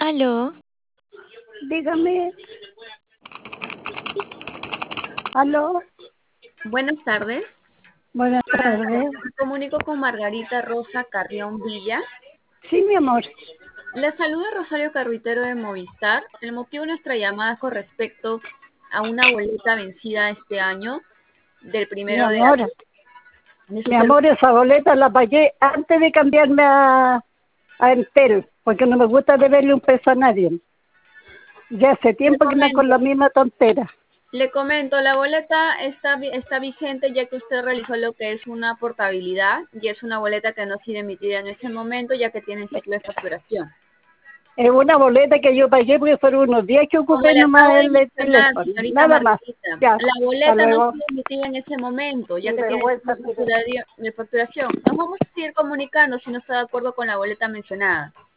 Aló, Dígame, aló, Buenas tardes. buenas tardes. Me comunico con Margarita Rosa Carrión Villa. Sí, mi amor. Le saluda Rosario Carruitero de Movistar. El motivo de nuestra llamada es con respecto a una boleta vencida este año, del Mi primero de amor, abril, de su mi celular. amor, esa boleta la pagué antes de cambiarme a Entel, porque no me gusta deberle un peso a nadie. Ya hace Le tiempo que ando con comento, la misma tontera. le comento, la boleta está vigente ya que usted realizó lo que es una portabilidad y es una boleta que no ha sido emitida en ese momento ya que tiene ciclo de facturación. Es una boleta que yo pagué porque fueron unos días que Como ocupé le acabo nomás de el mencionar, teléfono. señorita Nada más. Margarita, Ya, la hasta boleta no ha luego. sido emitida en ese momento, ya Qué que tiene ciclo vergüenza, mire. de facturación. Nos vamos a seguir comunicando si no está de acuerdo con la boleta mencionada.